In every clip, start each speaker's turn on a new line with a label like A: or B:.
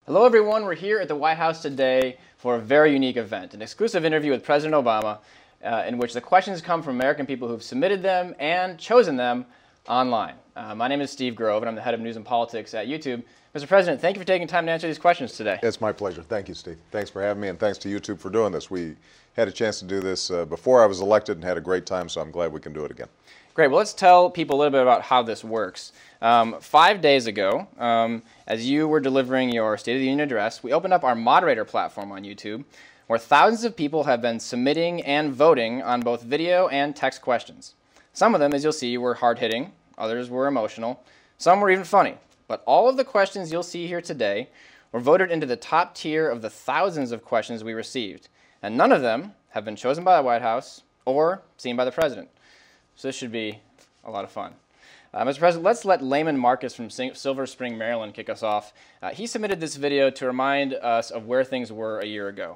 A: Hello everyone, we're here at the White House today for a very unique event, an exclusive interview with President Obama in which the questions come from American people who've submitted them and chosen them online. My name is Steve Grove and I'm the head of news and politics at YouTube. Mr. President, thank you for taking time to answer these questions today.
B: It's my pleasure. Thank you, Steve. Thanks for having me, and thanks to YouTube for doing this. We had a chance to do this before I was elected and had a great time, so I'm glad we can do it again.
A: Great. Well, let's tell people a little bit about how this works. 5 days ago, as you were delivering your State of the Union address, we opened up our moderator platform on YouTube, where thousands of people have been submitting and voting on both video and text questions. Some of them, as you'll see, were hard-hitting, others were emotional, some were even funny. But all of the questions you'll see here today were voted into the top tier of the thousands of questions we received, and none of them have been chosen by the White House or seen by the President. So this should be a lot of fun. Mr. President, let's let Layman Marcus from Silver Spring, Maryland kick us off. He submitted this video to remind us of where things were a year ago.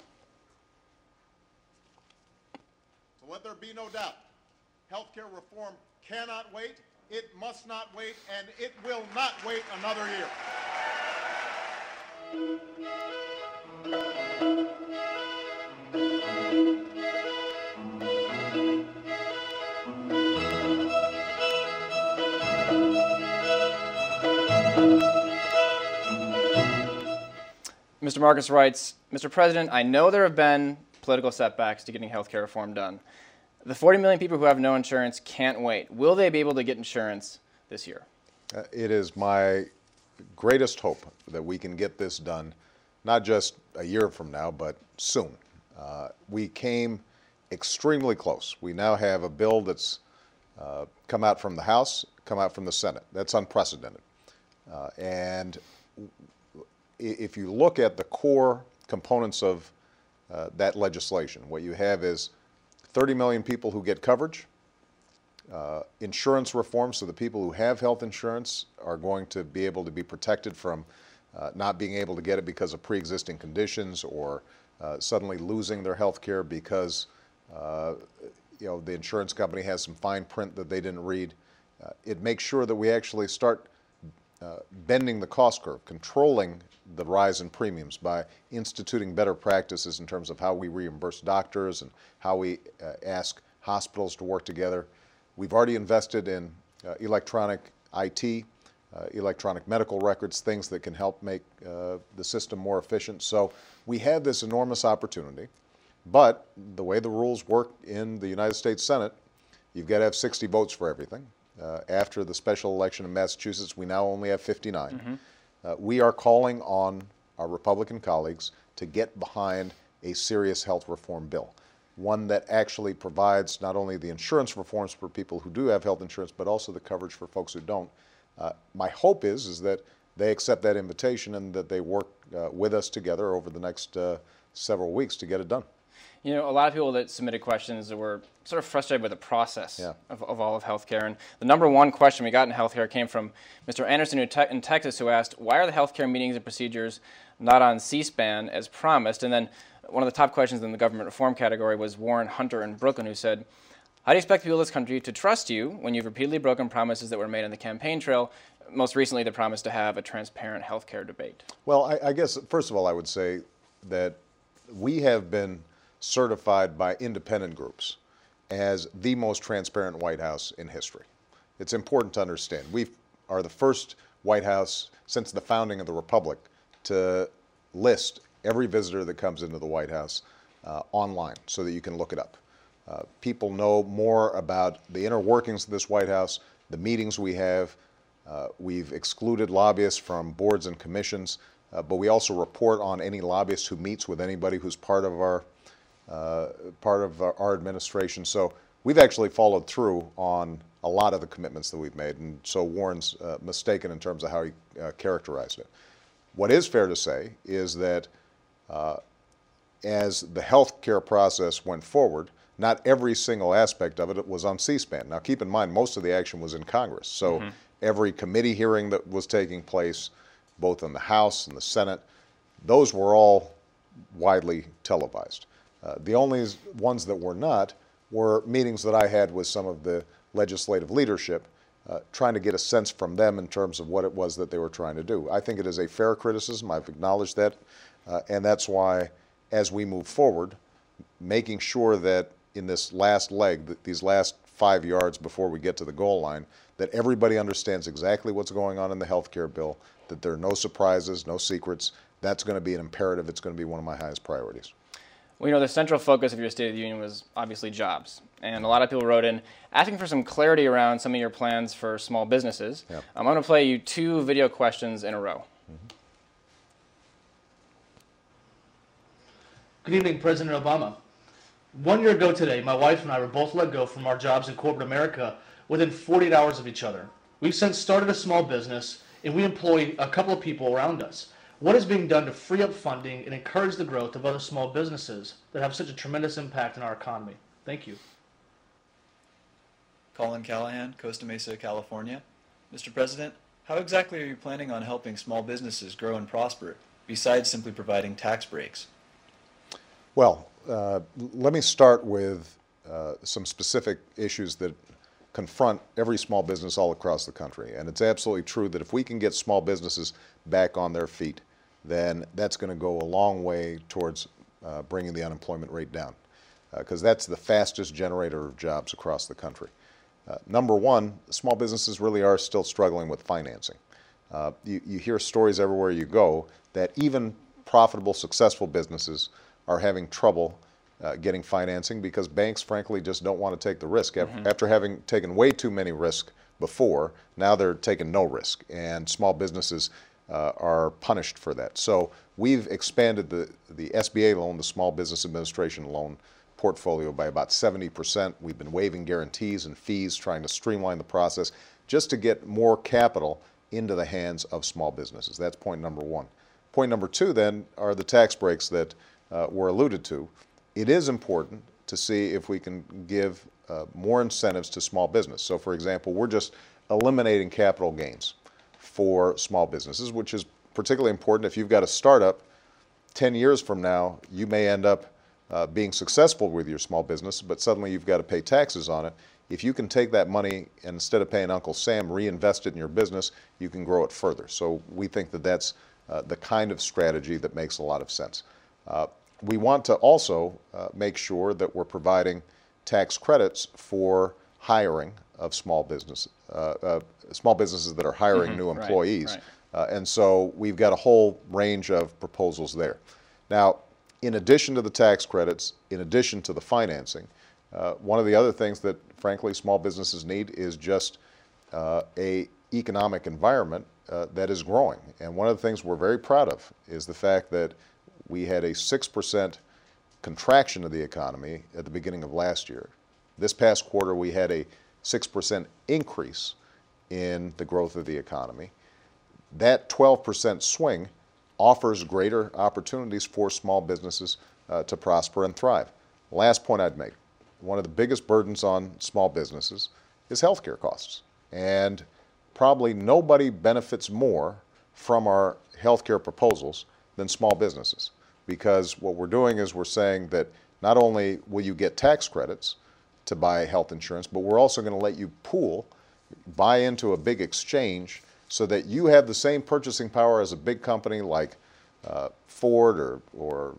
C: So let there be no doubt, healthcare reform cannot wait, it must not wait, and it will not wait another year.
A: Mr. Marcus writes, Mr. President, I know there have been political setbacks to getting health care reform done. The 40 million people who have no insurance can't wait. Will they be able to get insurance this year?
B: It is my greatest hope that we can get this done, not just a year from now, but soon. We came extremely close. We now have a bill that's come out from the House, come out from the Senate. That's unprecedented. And if you look at the core components of that legislation, what you have is 30 million people who get coverage, insurance reform, so the people who have health insurance are going to be able to be protected from not being able to get it because of pre-existing conditions or suddenly losing their health care because the insurance company has some fine print that they didn't read. It makes sure that we actually start bending the cost curve, controlling the rise in premiums by instituting better practices in terms of how we reimburse doctors and how we ask hospitals to work together. We've already invested in electronic IT, electronic medical records, things that can help make the system more efficient. So we have this enormous opportunity, but the way the rules work in the United States Senate, you've got to have 60 votes for everything. After the special election in Massachusetts, we now only have 59.
A: Mm-hmm.
B: We are calling on our Republican colleagues to get behind a serious health reform bill, one that actually provides not only the insurance reforms for people who do have health insurance, but also the coverage for folks who don't. My hope is that they accept that invitation and that they work with us together over the next several weeks to get it done.
A: You know, a lot of people that submitted questions were sort of frustrated with the process of all of healthcare. And the number one question we got in healthcare came from Mr. Anderson in Texas, who asked, why are the healthcare meetings and procedures not on C-SPAN as promised? And then one of the top questions in the government reform category was Warren Hunter in Brooklyn, who said, how do you expect people in this country to trust you when you've repeatedly broken promises that were made on the campaign trail, most recently the promise to have a transparent healthcare debate?
B: Well, I guess, first of all, I would say that we have been certified by independent groups as the most transparent White House in history. It's important to understand. We are the first White House since the founding of the Republic to list every visitor that comes into the White House online so that you can look it up. People know more about the inner workings of this White House, the meetings we have. We've excluded lobbyists from boards and commissions, but we also report on any lobbyist who meets with anybody who's part of our administration. So we've actually followed through on a lot of the commitments that we've made, and so Warren's mistaken in terms of how he characterized it. What is fair to say is that as the health care process went forward, not every single aspect of it was on C-SPAN. Now keep in mind, most of the action was in Congress. So every committee hearing that was taking place, both in the House and the Senate, those were all widely televised. The only ones that were not were meetings that I had with some of the legislative leadership trying to get a sense from them in terms of what it was that they were trying to do. I think it is a fair criticism. I've acknowledged that. And that's why, as we move forward, making sure that in this last leg, these last 5 yards before we get to the goal line, that everybody understands exactly what's going on in the health care bill, that there are no surprises, no secrets. That's going to be an imperative. It's going to be one of my highest priorities.
A: Well, you know, the central focus of your State of the Union was obviously jobs. And a lot of people wrote in asking for some clarity around some of your plans for small businesses.
B: Yep.
A: I'm going to play you 2 video questions in a row.
D: Good evening, President Obama. 1 year ago today, my wife and I were both let go from our jobs in corporate America within 48 hours of each other. We've since started a small business, and we employ a couple of people around us. What is being done to free up funding and encourage the growth of other small businesses that have such a tremendous impact on our economy? Thank you.
E: Colin Callahan, Costa Mesa, California. Mr. President, how exactly are you planning on helping small businesses grow and prosper, besides simply providing tax breaks?
B: Well, let me start with some specific issues that confront every small business all across the country. And it's absolutely true that if we can get small businesses back on their feet, then that's going to go a long way towards bringing the unemployment rate down, because that's the fastest generator of jobs across the country. Number one, small businesses really are still struggling with financing. You hear stories everywhere you go that even profitable, successful businesses are having trouble getting financing because banks, frankly, just don't want to take the risk. After having taken way too many risks before, now they're taking no risk, and small businesses are punished for that. So we've expanded the SBA loan, the Small Business Administration loan portfolio, by about 70%. We've been waiving guarantees and fees, trying to streamline the process just to get more capital into the hands of small businesses. That's point number one. Point number two, then, are the tax breaks that were alluded to. It is important to see if we can give more incentives to small business. So, for example, we're just eliminating capital gains for small businesses, which is particularly important. If you've got a startup, 10 years from now, you may end up being successful with your small business, but suddenly you've got to pay taxes on it. If you can take that money and instead of paying Uncle Sam, reinvest it in your business, you can grow it further. So we think that that's the kind of strategy that makes a lot of sense. We want to also make sure that we're providing tax credits for hiring of small businesses that are hiring new employees.
A: Right.
B: And so we've got a whole range of proposals there. Now, in addition to the tax credits, in addition to the financing, one of the other things that, frankly, small businesses need is just a economic environment that is growing. And one of the things we're very proud of is the fact that we had a 6% contraction of the economy at the beginning of last year. This past quarter, we had a 6% increase in the growth of the economy. That 12% swing offers greater opportunities for small businesses to prosper and thrive. Last point I'd make, one of the biggest burdens on small businesses is healthcare costs. And probably nobody benefits more from our healthcare proposals than small businesses. Because what we're doing is we're saying that not only will you get tax credits to buy health insurance, but we're also going to let you buy into a big exchange so that you have the same purchasing power as a big company like Ford or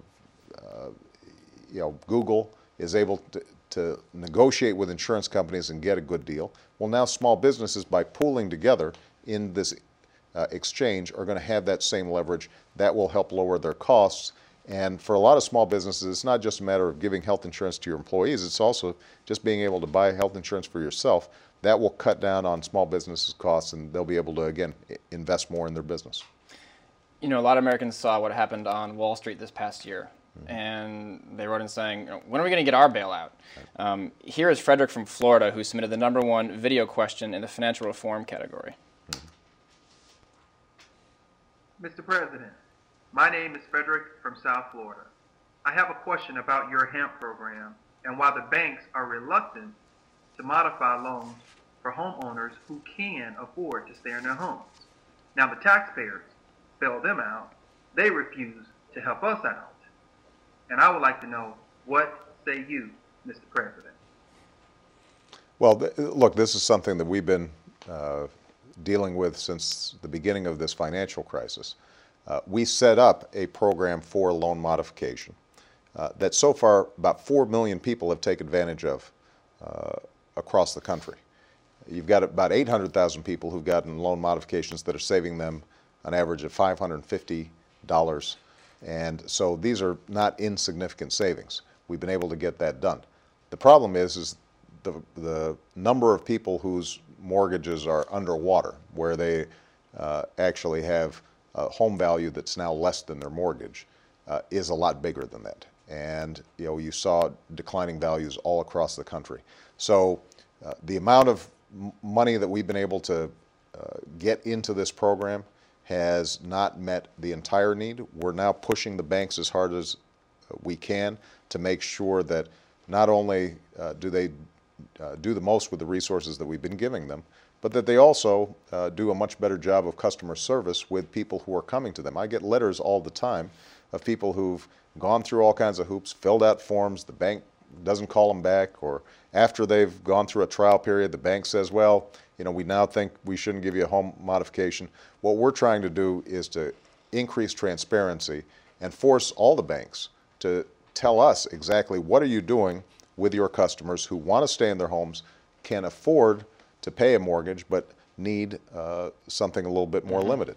B: Google is able to negotiate with insurance companies and get a good deal. Well, now small businesses, by pooling together in this exchange, are going to have that same leverage. That will help lower their costs. And for a lot of small businesses, it's not just a matter of giving health insurance to your employees, it's also just being able to buy health insurance for yourself. That will cut down on small businesses' costs, and they'll be able to, again, invest more in their business.
A: You know, a lot of Americans saw what happened on Wall Street this past year, and they wrote in saying, when are we going to get our bailout? Here is Frederick from Florida, who submitted the #1 video question in the financial reform category.
F: Mr. President, my name is Frederick from South Florida. I have a question about your HAMP program and why the banks are reluctant to modify loans for homeowners who can afford to stay in their homes. Now the taxpayers bail them out. They refuse to help us out. And I would like to know, what say you, Mr. President?
B: Well, look, this is something that we've been dealing with since the beginning of this financial crisis, we set up a program for loan modification that so far about 4 million people have taken advantage of across the country. You've got about 800,000 people who've gotten loan modifications that are saving them an average of $550. And so these are not insignificant savings. We've been able to get that done. The problem is the number of people whose mortgages are underwater, where they actually have a home value that's now less than their mortgage, is a lot bigger than that. And you saw declining values all across the country. So the amount of money that we've been able to get into this program has not met the entire need. We're now pushing the banks as hard as we can to make sure that not only do they do the most with the resources that we've been giving them, but that they also do a much better job of customer service with people who are coming to them. I get letters all the time of people who've gone through all kinds of hoops, filled out forms, the bank doesn't call them back, or after they've gone through a trial period, the bank says, well, we now think we shouldn't give you a home modification. What we're trying to do is to increase transparency and force all the banks to tell us exactly what are you doing with your customers who want to stay in their homes, can afford to pay a mortgage, but need something a little bit more limited.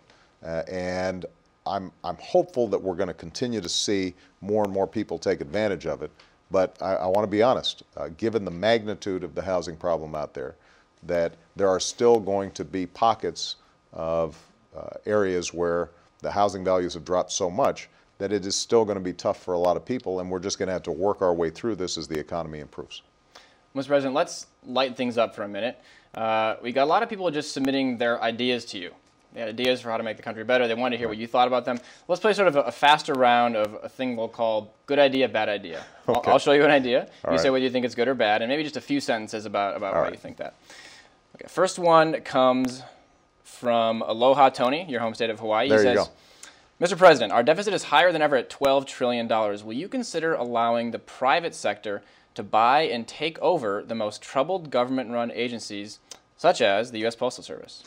B: And I'm hopeful that we're going to continue to see more and more people take advantage of it. But I want to be honest, given the magnitude of the housing problem out there, that there are still going to be pockets of areas where the housing values have dropped so much that it is still going to be tough for a lot of people, and we're just going to have to work our way through this as the economy improves.
A: Mr. President, let's lighten things up for a minute. We got a lot of people just submitting their ideas to you. They had ideas for how to make the country better. They wanted to hear what you thought about them. Let's play sort of a faster round of a thing we'll call good idea, bad idea. Okay. I'll show you an idea. You say whether you think it's good or bad, and maybe just a few sentences about why you think that. Okay, first one comes from Aloha Tony, your home state of Hawaii.
B: There you go.
A: Mr. President, our deficit is higher than ever at $12 trillion. Will you consider allowing the private sector to buy and take over the most troubled government-run agencies, such as the U.S. Postal Service?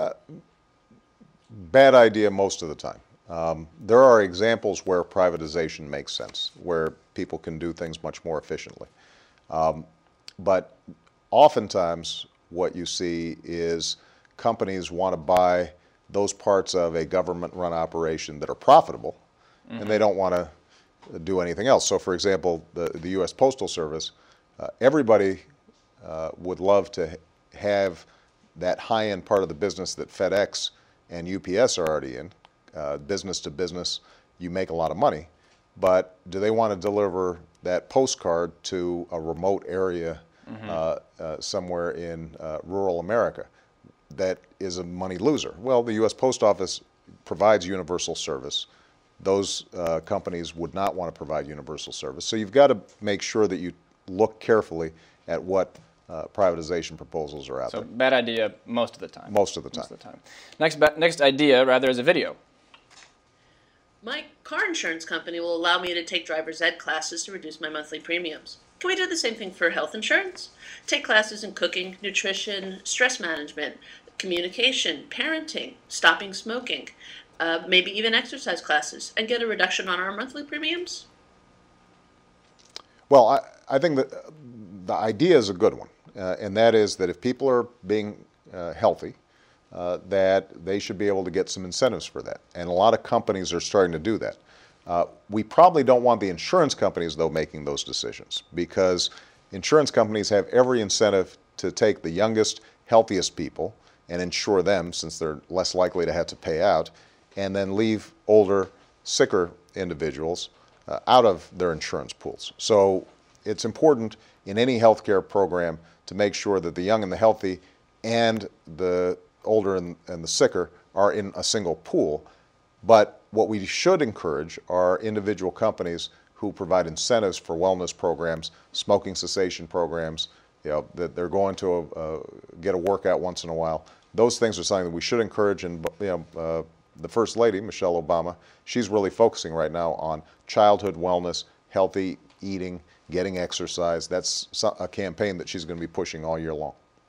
B: Bad idea most of the time. There are examples where privatization makes sense, where people can do things much more efficiently. But oftentimes what you see is companies want to buy those parts of a government-run operation that are profitable, and they don't want to do anything else. So, for example, the U.S. Postal Service, everybody would love to have that high-end part of the business that FedEx and UPS are already in. Business to business, you make a lot of money, but do they want to deliver that postcard to a remote area somewhere in rural America? That is a money loser. Well, the U.S. Post Office provides universal service. Those companies would not want to provide universal service. So you've got to make sure that you look carefully at what privatization proposals are out there.
A: So bad idea most of the time.
B: Most of the time.
A: Most of the time. Next idea, rather, is a video.
G: My car insurance company will allow me to take driver's ed classes to reduce my monthly premiums. Can we do the same thing for health insurance? Take classes in cooking, nutrition, stress management, communication, parenting, stopping smoking, maybe even exercise classes, and get a reduction on our monthly premiums?
B: Well, I think that the idea is a good one, and that is that if people are being healthy, that they should be able to get some incentives for that. And a lot of companies are starting to do that. We probably don't want the insurance companies, though, making those decisions, because insurance companies have every incentive to take the youngest, healthiest people and insure them, since they're less likely to have to pay out, and then leave older, sicker individuals out of their insurance pools. So it's important in any healthcare program to make sure that the young and the healthy and the older and the sicker are in a single pool. But what we should encourage are individual companies who provide incentives for wellness programs, smoking cessation programs, that they're going to get a workout once in a while. Those things are something that we should encourage, and the First Lady, Michelle Obama, she's really focusing right now on childhood wellness, healthy eating, getting exercise. That's a campaign that she's going to be pushing all year long.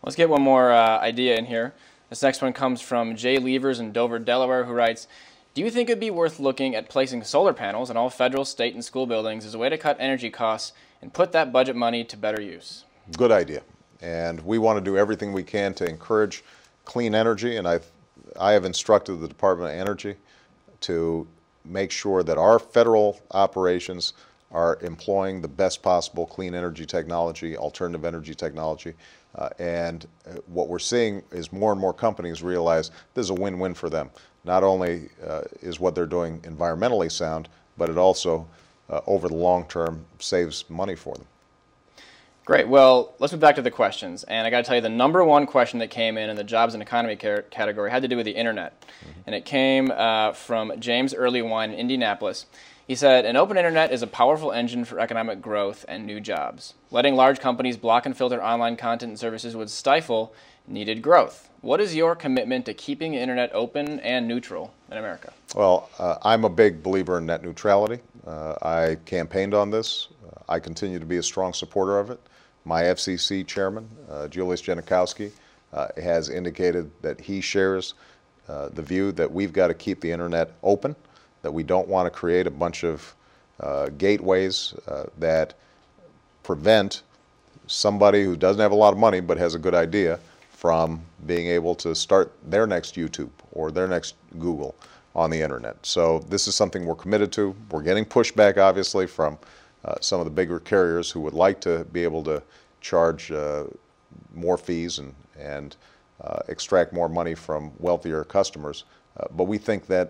A: Let's get one more idea in here. This next one comes from Jay Levers in Dover, Delaware, who writes, do you think it would be worth looking at placing solar panels in all federal, state, and school buildings as a way to cut energy costs and put that budget money to better use?
B: Good idea. And we want to do everything we can to encourage clean energy, and I have instructed the Department of Energy to make sure that our federal operations are employing the best possible clean energy technology, alternative energy technology. And what we're seeing is more and more companies realize this is a win-win for them. Not only is what they're doing environmentally sound, but it also, over the long term, saves money for them.
A: Great. Well, let's move back to the questions. And I got to tell you, the number one question that came in the jobs and economy category had to do with the internet. Mm-hmm. And it came from James Earlywine in Indianapolis. He said, an open internet is a powerful engine for economic growth and new jobs. Letting large companies block and filter online content and services would stifle needed growth. What is your commitment to keeping the internet open and neutral in America?
B: Well, I'm a big believer in net neutrality. I campaigned on this. I continue to be a strong supporter of it. My FCC chairman, Julius Genachowski, has indicated that he shares the view that we've got to keep the internet open, that we don't want to create a bunch of gateways that prevent somebody who doesn't have a lot of money but has a good idea from being able to start their next YouTube or their next Google on the internet. So this is something we're committed to. We're getting pushback, obviously, from some of the bigger carriers who would like to be able to charge more fees and extract more money from wealthier customers. But we think that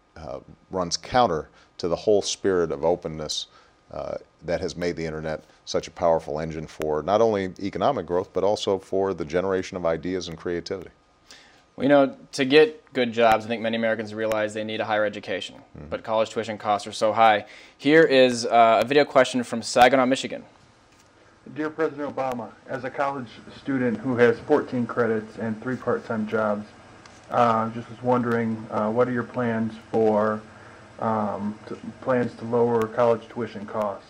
B: runs counter to the whole spirit of openness that has made the internet such a powerful engine for not only economic growth, but also for the generation of ideas and creativity.
A: Well, you know, to get good jobs, I think many Americans realize they need a higher education, but college tuition costs are so high. Here is a video question from Saginaw, Michigan.
H: Dear President Obama, as a college student who has 14 credits and 3 part-time jobs, just was wondering, what are your plans for plans to lower college tuition costs?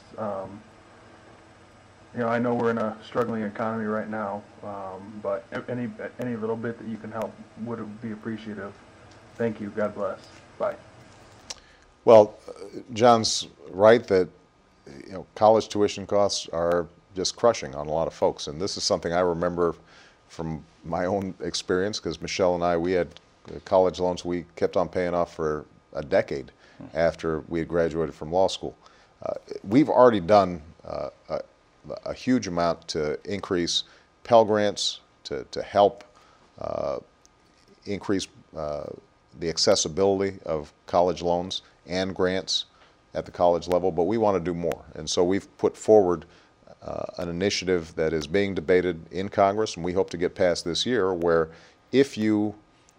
H: You know, I know we're in a struggling economy right now, but any little bit that you can help would be appreciative. Thank you. God bless. Bye.
B: Well, John's right that college tuition costs are just crushing on a lot of folks, and this is something I remember from my own experience because Michelle and I, we had college loans we kept on paying off for a decade after we had graduated from law school. We've already done a huge amount to increase Pell Grants to help increase the accessibility of college loans and grants at the college level, but we want to do more. And so we've put forward an initiative that is being debated in Congress, and we hope to get passed this year, where if you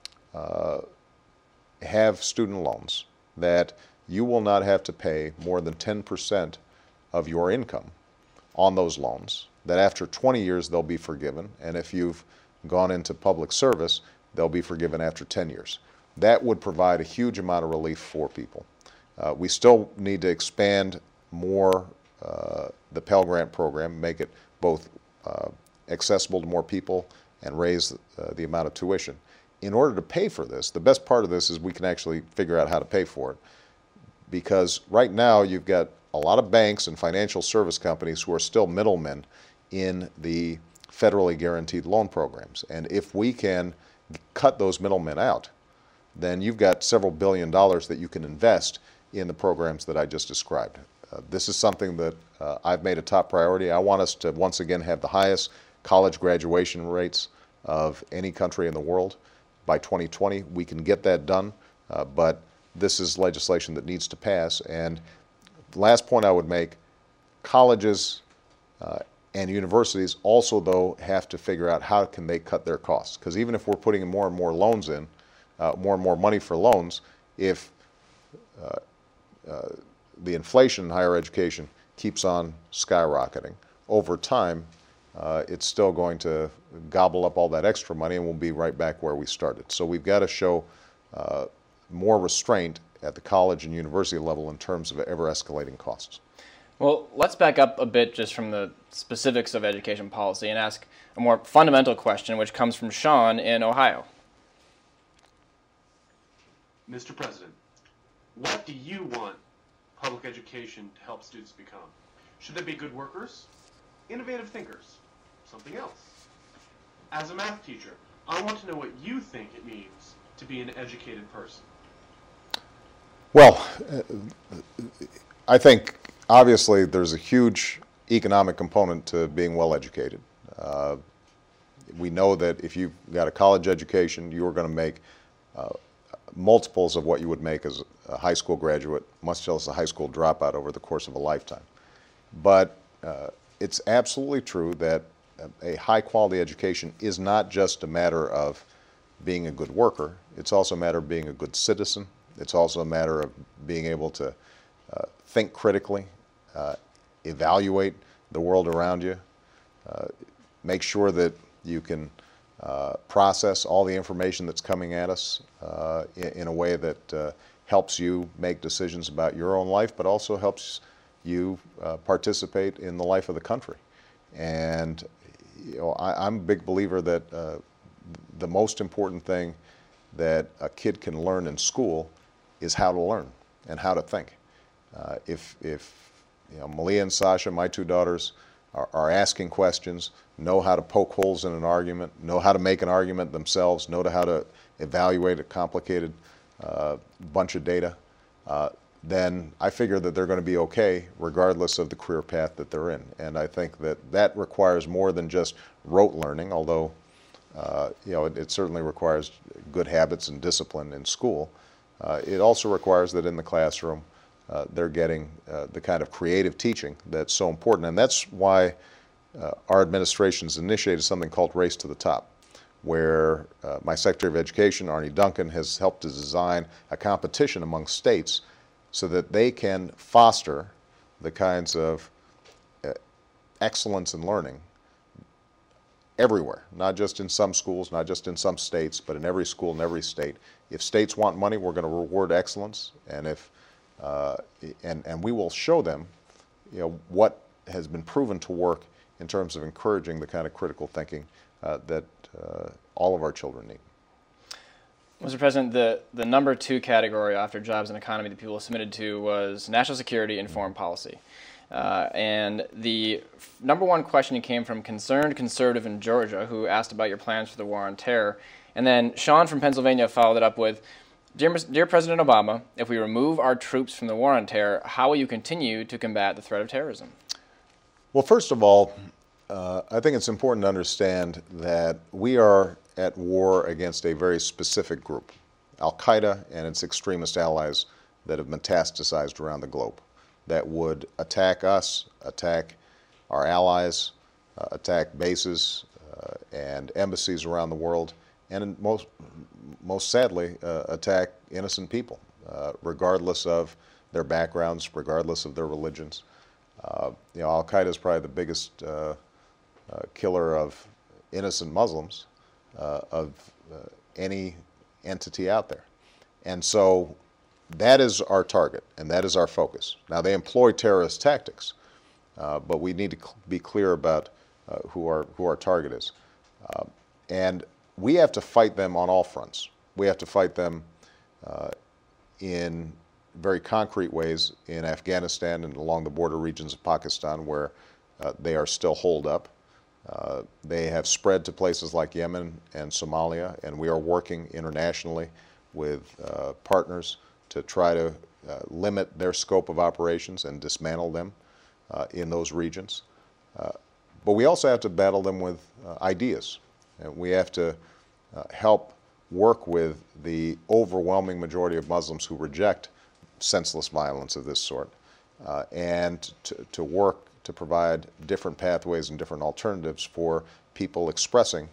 B: have student loans, that you will not have to pay more than 10% of your income on those loans, that after 20 years they'll be forgiven, and if you've gone into public service, they'll be forgiven after 10 years. That would provide a huge amount of relief for people. We still need to expand more the Pell Grant program, make it both accessible to more people and raise the amount of tuition. In order to pay for this, the best part of this is we can actually figure out how to pay for it. Because right now you've got a lot of banks and financial service companies who are still middlemen in the federally guaranteed loan programs. And if we can cut those middlemen out, then you've got several $billions that you can invest in the programs that I just described. This is something that I've made a top priority. I want us to once again have the highest college graduation rates of any country in the world. By 2020, we can get that done, but this is legislation that needs to pass. And the last point I would make, colleges and universities also, though, have to figure out how can they cut their costs. Because even if we're putting more and more loans in, more and more money for loans, if the inflation in higher education keeps on skyrocketing, over time, it's still going to gobble up all that extra money and we'll be right back where we started. So we've got to show more restraint at the college and university level in terms of ever-escalating costs.
A: Well, let's back up a bit just from the specifics of education policy and ask a more fundamental question, which comes from Sean in Ohio.
I: Mr. President, what do you want public education to help students become? Should they be good workers, innovative thinkers, something else? As a math teacher, I want to know what you think it means to be an educated person.
B: Well, I think obviously there's a huge economic component to being well educated. We know that if you've got a college education, you're going to make multiples of what you would make as a high school graduate, much less a high school dropout over the course of a lifetime. But it's absolutely true that a high quality education is not just a matter of being a good worker, it's also a matter of being a good citizen. It's also a matter of being able to think critically, evaluate the world around you, make sure that you can process all the information that's coming at us in a way that helps you make decisions about your own life, but also helps you participate in the life of the country. And I'm a big believer that the most important thing that a kid can learn in school is how to learn and how to think. If Malia and Sasha, my two daughters, are asking questions, know how to poke holes in an argument, know how to make an argument themselves, know how to evaluate a complicated bunch of data, then I figure that they're going to be okay regardless of the career path that they're in. And I think that that requires more than just rote learning, although it certainly requires good habits and discipline in school. It also requires that in the classroom they're getting the kind of creative teaching that's so important. And that's why our administration's initiated something called Race to the Top, where my Secretary of Education, Arne Duncan, has helped to design a competition among states so that they can foster the kinds of excellence in learning everywhere, not just in some schools, not just in some states, but in every school in every state. If states want money, we're going to reward excellence, and and we will show them, what has been proven to work in terms of encouraging the kind of critical thinking that all of our children need.
A: Mr. President, the number 2 category after jobs and economy that people submitted to was national security and foreign policy. And the number 1 question came from Concerned Conservative in Georgia, who asked about your plans for the war on terror. And then Sean from Pennsylvania followed it up with, Dear President Obama, if we remove our troops from the war on terror, how will you continue to combat the threat of terrorism?
B: Well, first of all, I think it's important to understand that we are at war against a very specific group, Al-Qaeda and its extremist allies that have metastasized around the globe, that would attack us, attack our allies, attack bases and embassies around the world, and most sadly, attack innocent people, regardless of their backgrounds, regardless of their religions. Al-Qaeda is probably the biggest killer of innocent Muslims of any entity out there. And so that is our target, and that is our focus. Now, they employ terrorist tactics, but we need to be clear about who our target is. And we have to fight them on all fronts. We have to fight them in very concrete ways in Afghanistan and along the border regions of Pakistan, where they are still holed up. They have spread to places like Yemen and Somalia, and we are working internationally with partners to try to limit their scope of operations and dismantle them in those regions. But we also have to battle them with ideas. And we have to help work with the overwhelming majority of Muslims who reject senseless violence of this sort, and to work to provide different pathways and different alternatives for people expressing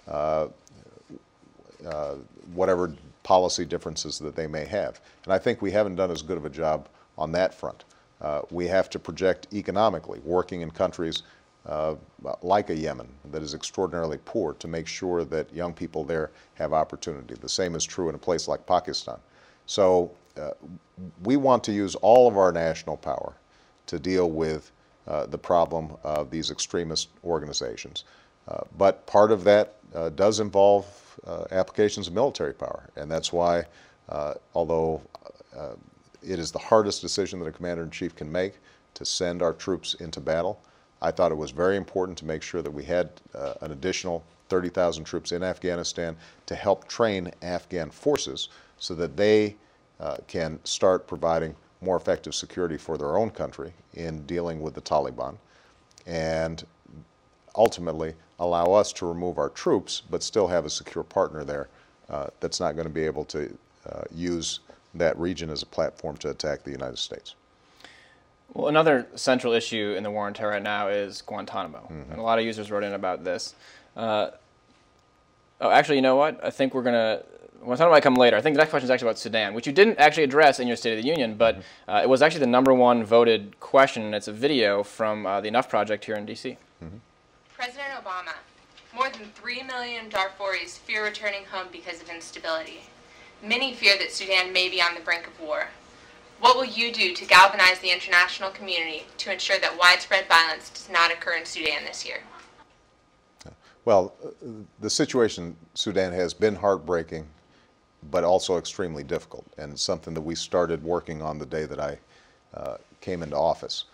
B: whatever policy differences that they may have. And I think we haven't done as good of a job on that front. We have to project economically, working in countries like a Yemen that is extraordinarily poor, to make sure that young people there have opportunity. The same is true in a place like Pakistan. So we want to use all of our national power to deal with the problem of these extremist organizations. But part of that does involve applications of military power, and that's why, although it is the hardest decision that a commander-in-chief can make to send our troops into battle, I thought it was very important to make sure that we had an additional 30,000 troops in Afghanistan to help train Afghan forces so that they can start providing more effective security for their own country in dealing with the Taliban, and ultimately allow us to remove our troops but still have a secure partner there that's not going to be able to use that region as a platform to attack the United States.
A: Well, another central issue in the war on terror right now is Guantanamo, and a lot of users wrote in about this. Oh, actually, you know what? I think Guantanamo might come later. I think the next question is actually about Sudan, which you didn't actually address in your State of the Union, but it was actually the #1 voted question, and it's a video from the Enough Project here in D.C.
J: President Obama, more than 3 million Darfuris fear returning home because of instability. Many fear that Sudan may be on the brink of war. What will you do to galvanize the international community to ensure that widespread violence does not occur in Sudan this year?
B: Well, the situation in Sudan has been heartbreaking, but also extremely difficult, and it's something that we started working on the day that I came into office.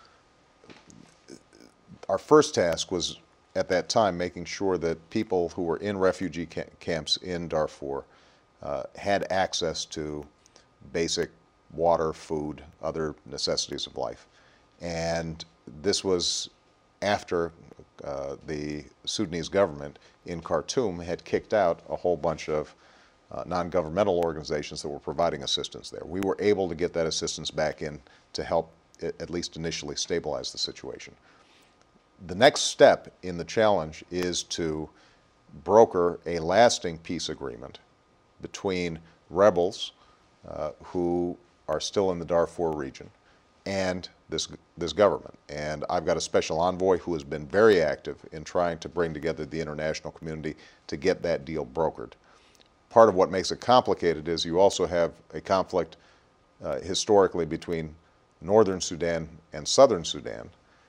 B: Our first task was, at that time, making sure that people who were in refugee camps in Darfur had access to basic water, food, other necessities of life. And this was after the Sudanese government in Khartoum had kicked out a whole bunch of non-governmental organizations that were providing assistance there. We were able to get that assistance back in to help at least initially stabilize the situation. The next step in the challenge is to broker a lasting peace agreement between rebels who are still in the Darfur region and this government. And I've got a special envoy who has been very active in trying to bring together the international community to get that deal brokered. Part of what makes it complicated is you also have a conflict historically between northern Sudan and southern Sudan.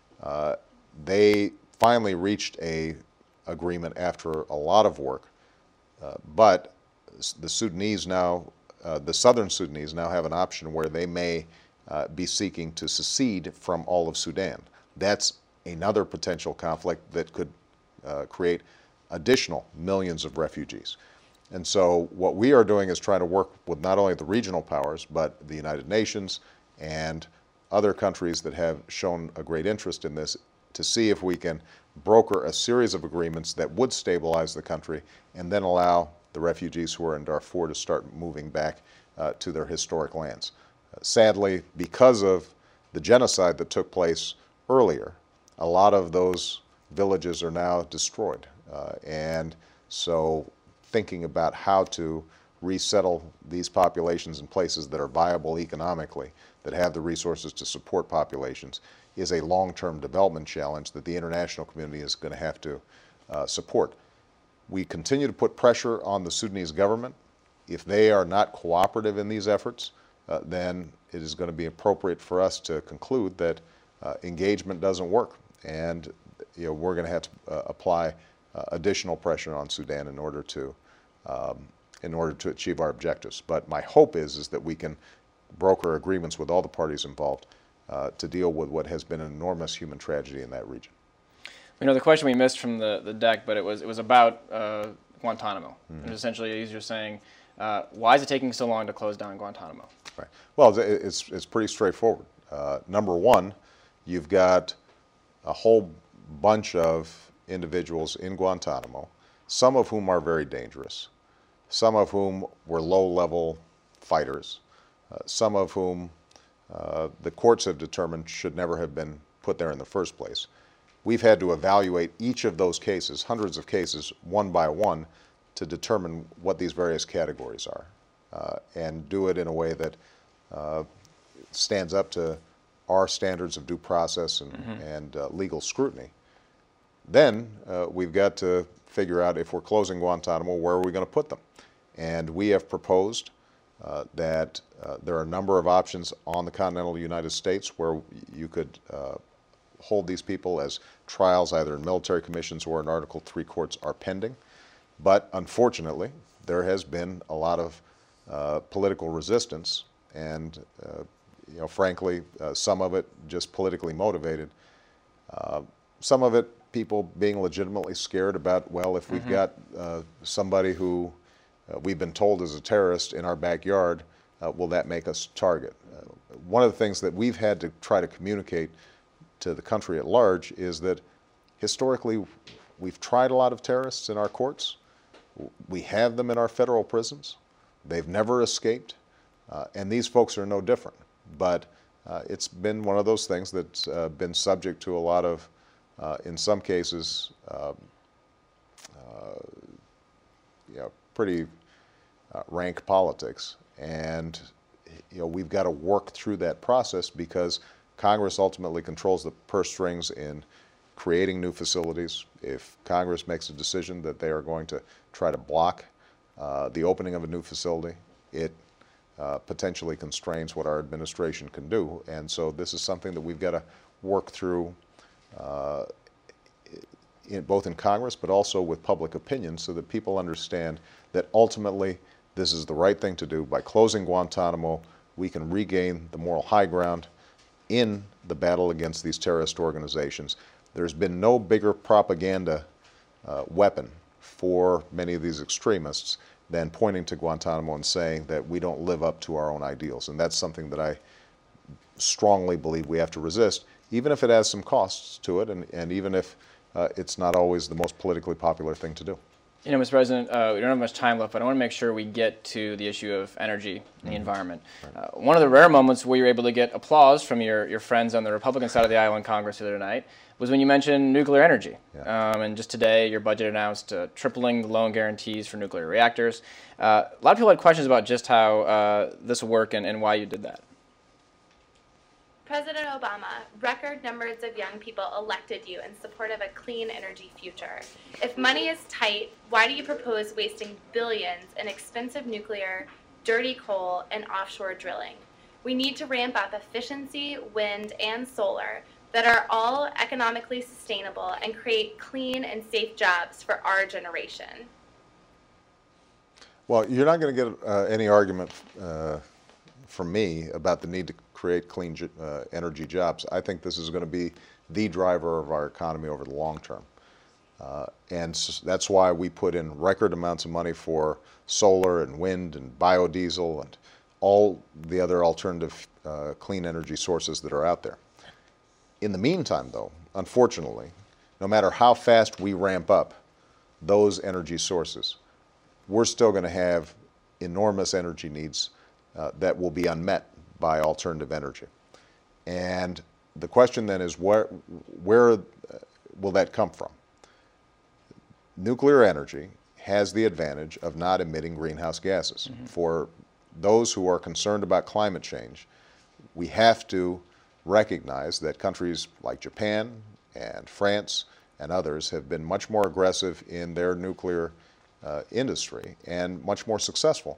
B: They finally reached an agreement after a lot of work, but the Sudanese now, the southern Sudanese now have an option where they may be seeking to secede from all of Sudan. That's another potential conflict that could create additional millions of refugees. And so what we are doing is trying to work with not only the regional powers, but the United Nations and other countries that have shown a great interest in this to see if we can broker a series of agreements that would stabilize the country and then allow the refugees who are in Darfur to start moving back to their historic lands. Sadly, because of the genocide that took place earlier, a lot of those villages are now destroyed. And so thinking about how to resettle these populations in places that are viable economically, that have the resources to support populations, is a long-term development challenge that the international community is going to have to support. We continue to put pressure on the Sudanese government. If they are not cooperative in these efforts, then it is going to be appropriate for us to conclude that engagement doesn't work, and we're going to have to apply additional pressure on Sudan in order to achieve our objectives. But my hope is that we can broker agreements with all the parties involved to deal with what has been an enormous human tragedy in that region.
A: The question we missed from the deck, but it was about Guantanamo. And essentially, you're saying, why is it taking so long to close down Guantanamo?
B: Right. Well, it's pretty straightforward. Number one, you've got a whole bunch of individuals in Guantanamo, some of whom are very dangerous, some of whom were low-level fighters, some of whom the courts have determined should never have been put there in the first place. We've had to evaluate each of those cases, hundreds of cases, one by one, to determine what these various categories are, and do it in a way that stands up to our standards of due process and legal scrutiny. Then we've got to figure out, if we're closing Guantanamo, where are we going to put them? And we have proposed that there are a number of options on the continental United States where you could hold these people as trials either in military commissions or in Article III courts are pending. But unfortunately, there has been a lot of political resistance and, frankly, some of it just politically motivated. Some of it people being legitimately scared about, well, if we've got somebody who we've been told is a terrorist in our backyard, will that make us target? One of the things that we've had to try to communicate to the country at large is that historically we've tried a lot of terrorists in our courts. We have them in our federal prisons. They've never escaped, and these folks are no different. But it's been one of those things that's been subject to a lot of, in some cases, pretty rank politics. And we've got to work through that process because Congress ultimately controls the purse strings in creating new facilities. If Congress makes a decision that they are going to try to block the opening of a new facility, it potentially constrains what our administration can do. And so this is something that we've got to work through both in Congress but also with public opinion so that people understand that ultimately this is the right thing to do. By closing Guantanamo, we can regain the moral high ground in the battle against these terrorist organizations. There's been no bigger propaganda weapon for many of these extremists than pointing to Guantanamo and saying that we don't live up to our own ideals. And that's something that I strongly believe we have to resist, even if it has some costs to it and even if it's not always the most politically popular thing to do.
A: Mr. President, we don't have much time left, but I want to make sure we get to the issue of energy and the environment. One of the rare moments where you were able to get applause from your friends on the Republican side of the aisle in Congress the other night was when you mentioned nuclear energy. And just today, your budget announced tripling the loan guarantees for nuclear reactors. A lot of people had questions about just how this will work and why you did that.
K: President Obama, record numbers of young people elected you in support of a clean energy future. If money is tight, why do you propose wasting billions in expensive nuclear, dirty coal, and offshore drilling? We need to ramp up efficiency, wind, and solar that are all economically sustainable and create clean and safe jobs for our generation.
B: Well, you're not going to get any argument from me about the need to create clean energy jobs. I think this is going to be the driver of our economy over the long term. And that's why we put in record amounts of money for solar and wind and biodiesel and all the other alternative clean energy sources that are out there. In the meantime, though, unfortunately, no matter how fast we ramp up those energy sources, we're still going to have enormous energy needs that will be unmet by alternative energy. And the question then is where will that come from? Nuclear energy has the advantage of not emitting greenhouse gases. For those who are concerned about climate change, we have to recognize that countries like Japan and France and others have been much more aggressive in their nuclear industry and much more successful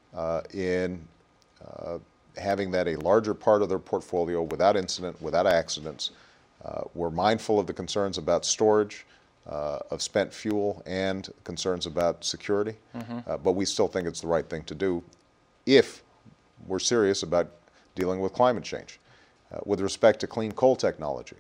B: in having that a larger part of their portfolio without incident, without accidents. We're mindful of the concerns about storage of spent fuel and concerns about security, but we still think it's the right thing to do if we're serious about dealing with climate change. With respect to clean coal technology,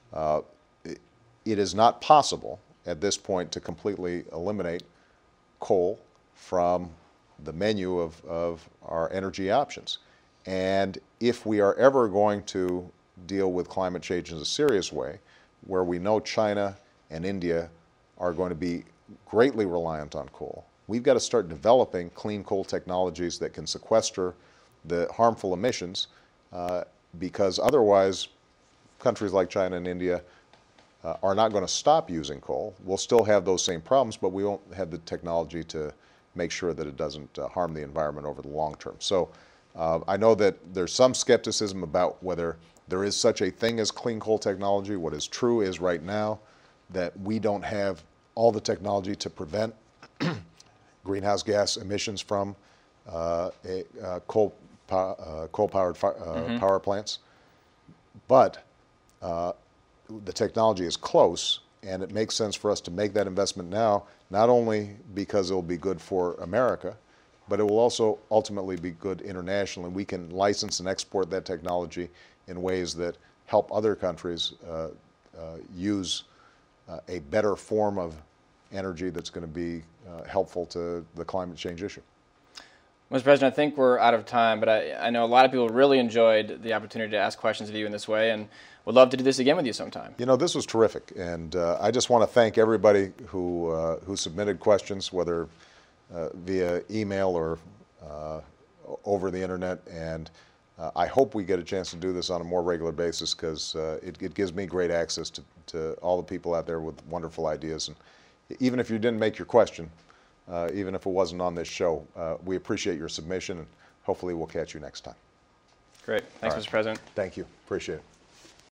B: it is not possible at this point to completely eliminate coal from the menu of our energy options. And if we are ever going to deal with climate change in a serious way, where we know China and India are going to be greatly reliant on coal, we've got to start developing clean coal technologies that can sequester the harmful emissions, because otherwise countries like China and India are not going to stop using coal. We'll still have those same problems, but we won't have the technology to make sure that it doesn't harm the environment over the long term. So I know that there's some skepticism about whether there is such a thing as clean coal technology. What is true is right now that we don't have all the technology to prevent greenhouse gas emissions from coal-powered power plants. But the technology is close, and it makes sense for us to make that investment now, not only because it will be good for America, but it will also ultimately be good internationally. We can license and export that technology in ways that help other countries use a better form of energy that's going to be helpful to the climate change issue.
A: Mr. President, I think we're out of time, but I know a lot of people really enjoyed the opportunity to ask questions of you in this way, and would love to do this again with you sometime.
B: You know, this was terrific, and I just want to thank everybody who submitted questions, whether via email or over the internet, and I hope we get a chance to do this on a more regular basis, because it gives me great access to all the people out there with wonderful ideas. And even if you didn't make your question, even if it wasn't on this show, we appreciate your submission, and hopefully we'll catch you next time.
A: Great. Thanks, Mr. President.
B: Thank you. Appreciate it.